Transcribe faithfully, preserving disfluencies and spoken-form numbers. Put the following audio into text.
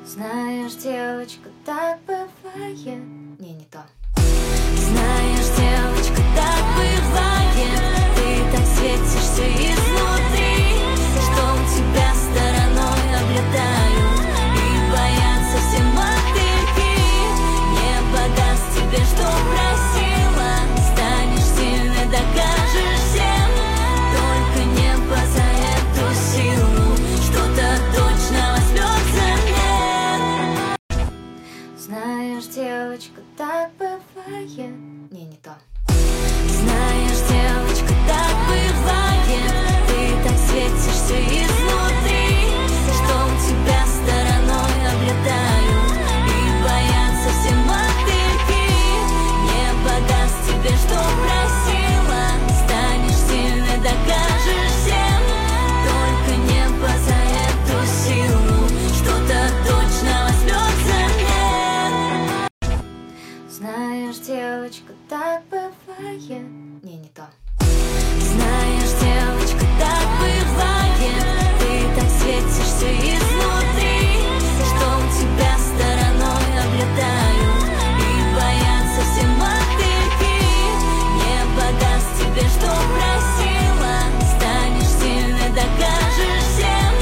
Знаешь, девочка, так бывает. Не, не то. Знаешь, девочка, так бывает. Ты так светишься изнутри, что у тебя стороной облетают и боятся все мотыльки. Небо даст тебе, что просила. Станешь сильной, докажешь всем. Только небо за эту силу что-то точно возьмется. Знаешь, девочка, так бывает. Не, не то. Знаешь, девочка, так бывает. Ты так светишься изнутри, что у тебя стороной облетают и боятся все мотыльки. Небо даст тебе, что просила. Станешь сильной, докажешь всем. Только небо за эту силу что-то точно возьмется. Знаешь, девочка, так бывает. Не, не то.